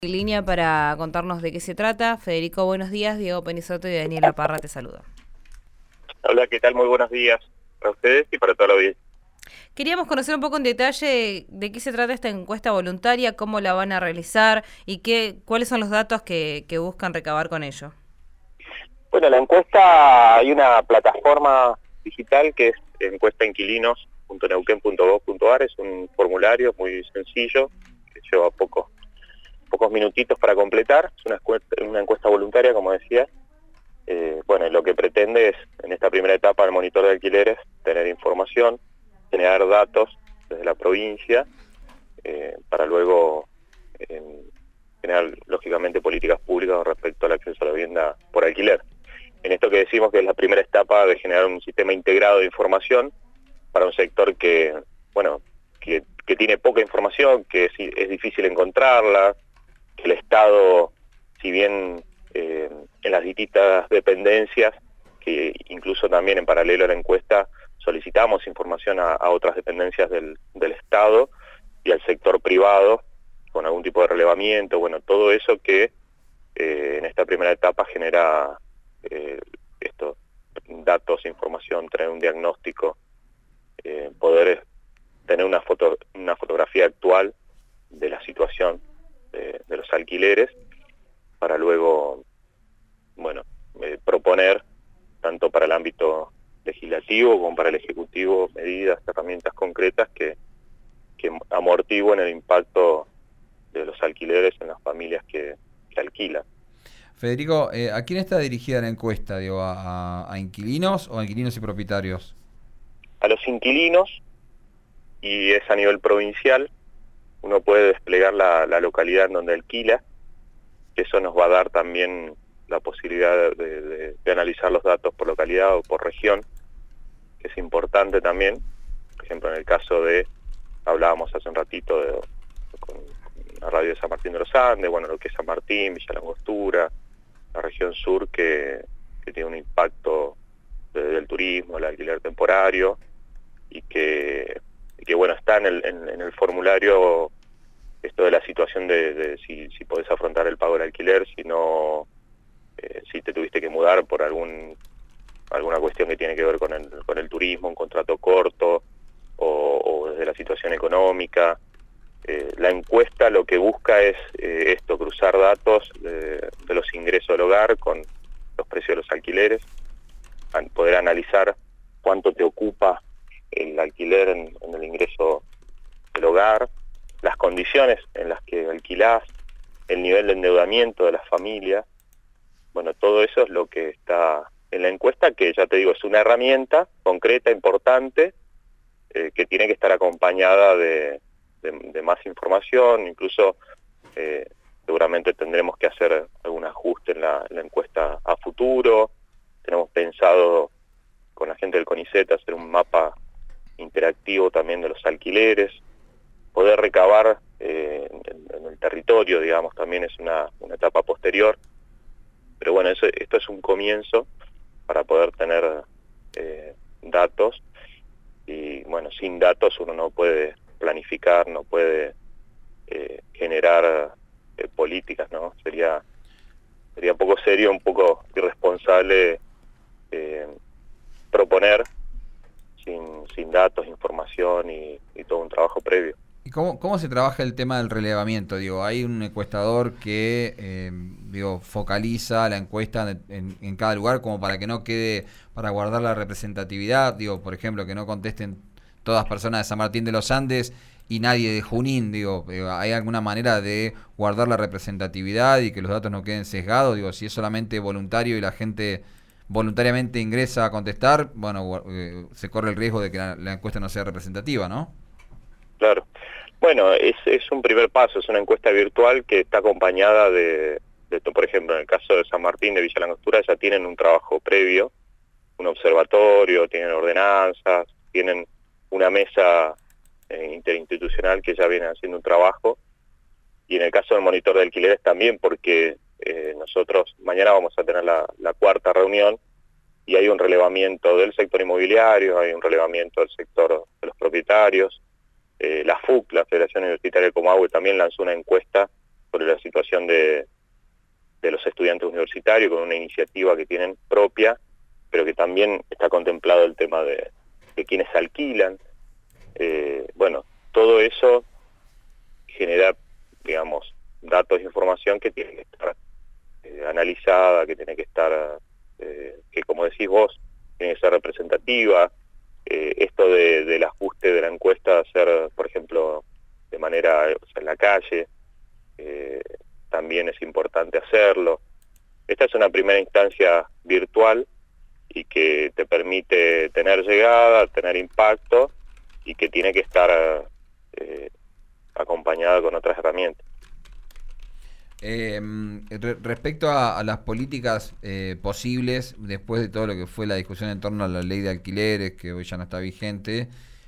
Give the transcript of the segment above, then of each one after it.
En línea para contarnos de qué se trata. Federico, buenos días. Diego Penisoto y Daniela Parra te saludan. Hola, ¿qué tal? Muy buenos días para ustedes y para toda la audiencia. Queríamos conocer un poco en detalle de qué se trata esta encuesta voluntaria, cómo la van a realizar y cuáles son los datos que buscan recabar con ello. Bueno, la encuesta, hay una plataforma digital que es encuestainquilinos.neuquén.gov.ar, es un formulario muy sencillo que lleva pocos minutitos para completar, es una encuesta voluntaria, como decía. Bueno, lo que pretende es, en esta primera etapa del monitor de alquileres, tener información, generar datos desde la provincia, para luego generar, lógicamente, políticas públicas respecto al acceso a la vivienda por alquiler. En esto que decimos que es la primera etapa de generar un sistema integrado de información para un sector que, bueno, que tiene poca información, que es difícil encontrarla, que el Estado, si bien en las distintas dependencias, que incluso también en paralelo a la encuesta solicitamos información a otras dependencias del Estado y al sector privado, con algún tipo de relevamiento, bueno, todo eso que en esta primera etapa genera estos datos, información, tener un diagnóstico, poder tener una fotografía actual de la situación de los alquileres, para luego, bueno, proponer, tanto para el ámbito legislativo como para el ejecutivo, medidas, herramientas concretas que amortiguen el impacto de los alquileres en las familias que alquilan. Federico, ¿a quién está dirigida la encuesta? Digo, ¿a inquilinos o a inquilinos y propietarios? A los inquilinos, y es a nivel provincial. Uno puede desplegar la localidad en donde alquila, que eso nos va a dar también la posibilidad de analizar los datos por localidad o por región, que es importante también. Por ejemplo, en el caso hablábamos hace un ratito con la radio de San Martín de los Andes, bueno, lo que es San Martín, Villa Langostura, la región sur, que tiene un impacto del turismo, el alquiler temporario, y que bueno, está en el formulario esto de la situación de si podés afrontar el pago del alquiler, si no, si te tuviste que mudar por alguna cuestión que tiene que ver con el turismo, un contrato corto, o desde la situación económica. La encuesta lo que busca es cruzar datos de los ingresos del hogar con los precios de los alquileres, poder analizar cuánto te ocupa el alquiler en el ingreso del hogar, las condiciones en las que alquilás, el nivel de endeudamiento de las familias. Bueno, todo eso es lo que está en la encuesta, que ya te digo, es una herramienta concreta, importante, que tiene que estar acompañada de más información. Incluso seguramente tendremos que hacer algún ajuste en la encuesta a futuro. Tenemos pensado con la gente del CONICET hacer un mapa interactivo también de los alquileres, poder recabar en el territorio, digamos, también es una etapa posterior. Pero bueno, esto es un comienzo para poder tener datos, y bueno, sin datos uno no puede planificar, no puede generar políticas, ¿no? Sería poco serio, un poco irresponsable proponer sin datos, información y todo un trabajo previo. ¿Y cómo se trabaja el tema del relevamiento? Digo, hay un encuestador que focaliza la encuesta en cada lugar como para que no quede, para guardar la representatividad. Digo, por ejemplo, que no contesten todas personas de San Martín de los Andes y nadie de Junín. Digo, ¿hay alguna manera de guardar la representatividad y que los datos no queden sesgados? Digo, si es solamente voluntario y la gente voluntariamente ingresa a contestar, bueno, se corre el riesgo de que la encuesta no sea representativa, ¿no? Claro. Bueno, es un primer paso, es una encuesta virtual que está acompañada por ejemplo, en el caso de San Martín, de Villa Langostura, ya tienen un trabajo previo, un observatorio, tienen ordenanzas, tienen una mesa interinstitucional que ya viene haciendo un trabajo. Y en el caso del monitor de alquileres también, porque nosotros mañana vamos a tener la cuarta reunión, y hay un relevamiento del sector inmobiliario, hay un relevamiento del sector de los propietarios. La FUC, la Federación Universitaria de Comahue, también lanzó una encuesta sobre la situación de los estudiantes universitarios, con una iniciativa que tienen propia, pero que también está contemplado el tema de quienes alquilan. Bueno, todo eso genera, digamos, datos e información que tiene que estar analizada, que tiene que estar, que como decís vos, tiene que ser representativa. Esto del ajuste de la encuesta, hacer, por ejemplo, de manera, o sea, en la calle, también es importante hacerlo. Esta es una primera instancia virtual y que te permite tener llegada, tener impacto, y que tiene que estar acompañada con otras herramientas. Respecto a las políticas posibles, después de todo lo que fue la discusión en torno a la ley de alquileres, que hoy ya no está vigente,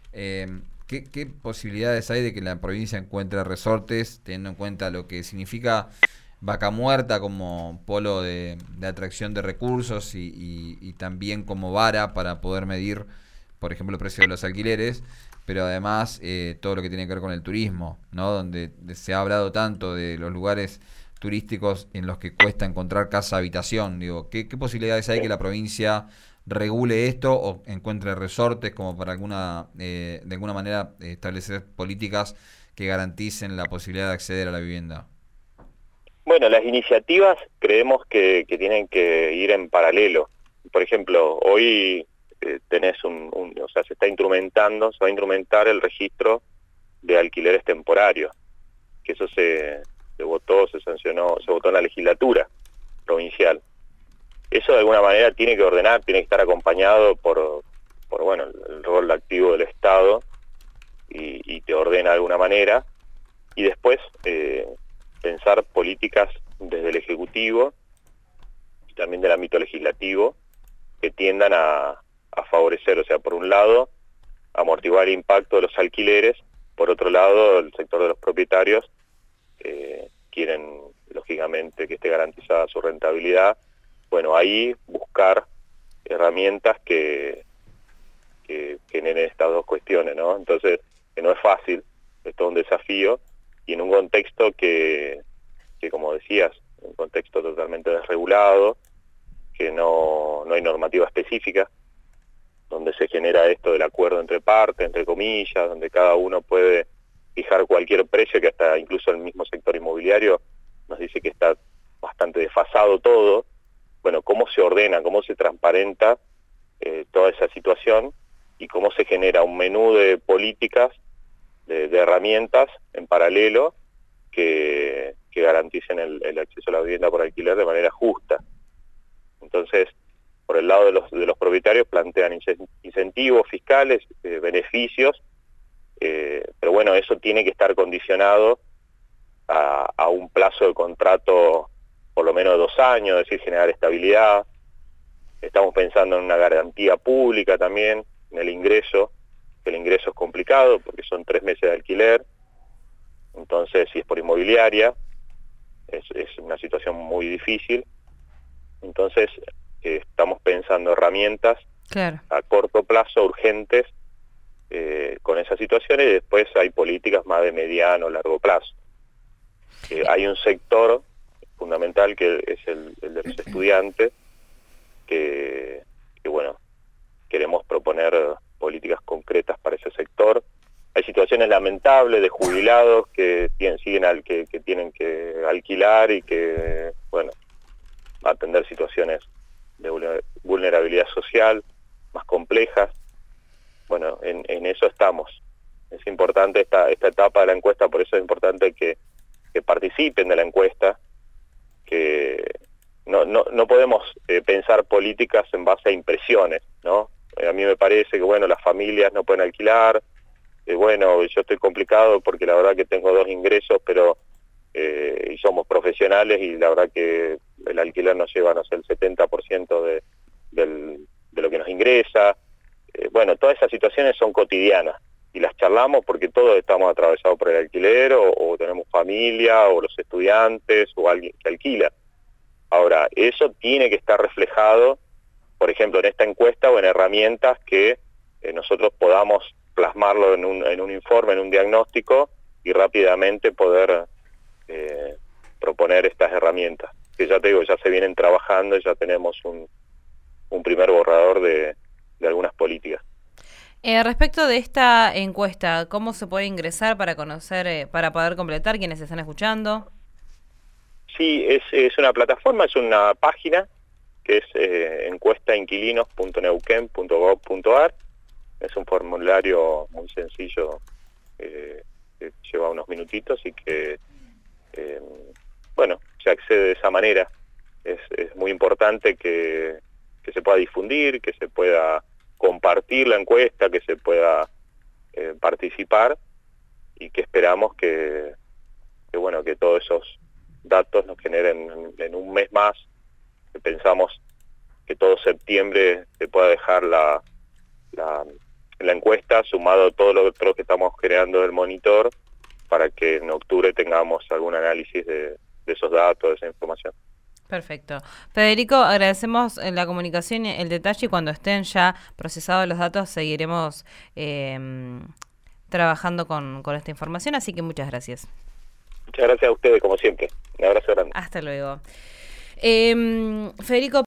¿qué posibilidades hay de que la provincia encuentre resortes, teniendo en cuenta lo que significa Vaca Muerta como polo de atracción de recursos y también como vara para poder medir, por ejemplo, el precio de los alquileres, pero además todo lo que tiene que ver con el turismo, ¿no? Donde se ha hablado tanto de los lugares turísticos en los que cuesta encontrar casa-habitación? Digo, ¿qué posibilidades hay que la provincia regule esto o encuentre resortes como para de alguna manera establecer políticas que garanticen la posibilidad de acceder a la vivienda? Bueno, las iniciativas creemos que tienen que ir en paralelo. Por ejemplo, hoy tenés o sea, se va a instrumentar el registro de alquileres temporarios, que eso se votó, se sancionó, se votó en la legislatura provincial. Eso de alguna manera tiene que ordenar, tiene que estar acompañado por bueno, el rol activo del Estado, y te ordena de alguna manera, y después pensar políticas desde el Ejecutivo y también del ámbito legislativo que tiendan a favorecer, o sea, por un lado, amortiguar el impacto de los alquileres, por otro lado, el sector de los propietarios quieren, lógicamente, que esté garantizada su rentabilidad. Bueno, ahí buscar herramientas que generen estas dos cuestiones, ¿no? Entonces, que no es fácil, es todo un desafío, y en un contexto que como decías, un contexto totalmente desregulado, que no hay normativa específica, donde se genera esto del acuerdo entre partes, entre comillas, donde cada uno puede fijar cualquier precio, que hasta incluso el mismo sector inmobiliario nos dice que está bastante desfasado todo. Bueno, cómo se ordena, cómo se transparenta toda esa situación, y cómo se genera un menú de políticas, de herramientas en paralelo que garanticen el acceso a la vivienda por alquiler de manera justa. Entonces, por el lado de los propietarios plantean incentivos fiscales, beneficios, pero bueno, eso tiene que estar condicionado a un plazo de contrato por lo menos de 2 años, es decir, generar estabilidad. Estamos pensando en una garantía pública también, en el ingreso, que el ingreso es complicado porque son 3 meses de alquiler. Entonces, si es por inmobiliaria, es una situación muy difícil. Entonces, estamos pensando herramientas a corto plazo, urgentes, con esas situaciones, y después hay políticas más de mediano o largo plazo. Hay un sector fundamental que es el de los estudiantes, que bueno, queremos proponer políticas concretas para ese sector. Hay situaciones lamentables de jubilados que tienen que alquilar y que, bueno, atender situaciones de vulnerabilidad social más complejas. Bueno, en eso estamos. Es importante esta etapa de la encuesta, por eso es importante que participen de la encuesta, que no podemos pensar políticas en base a impresiones, ¿no? A mí me parece que, bueno, las familias no pueden alquilar, bueno, yo estoy complicado porque la verdad que tengo 2 ingresos, pero y somos profesionales, y la verdad que el alquiler nos lleva, no sé, el 70% de lo que nos ingresa. Bueno, todas esas situaciones son cotidianas y las charlamos porque todos estamos atravesados por el alquiler, o tenemos familia, o los estudiantes, o alguien que alquila. Ahora, eso tiene que estar reflejado, por ejemplo, en esta encuesta o en herramientas que nosotros podamos plasmarlo en un informe, en un diagnóstico, y rápidamente poder proponer estas herramientas, que ya te digo, ya se vienen trabajando y ya tenemos un primer borrador de algunas políticas. Respecto de esta encuesta, ¿cómo se puede ingresar para conocer, para poder completar quienes están escuchando? Sí, es una plataforma, es una página que es encuestainquilinos.neuquén.gov.ar. Es un formulario muy sencillo que lleva unos minutitos y que, se accede de esa manera. Es muy importante que se pueda difundir, que se pueda compartir la encuesta, que se pueda participar, y que esperamos que todos esos datos nos generen en un mes más. Pensamos que todo septiembre se pueda dejar la encuesta, sumado a todo lo otro que estamos creando del monitor, para que en octubre tengamos algún análisis de esos datos, de esa información. Perfecto. Federico, agradecemos la comunicación y el detalle, y cuando estén ya procesados los datos seguiremos trabajando con esta información, así que muchas gracias. Muchas gracias a ustedes, como siempre. Un abrazo grande. Hasta luego. Federico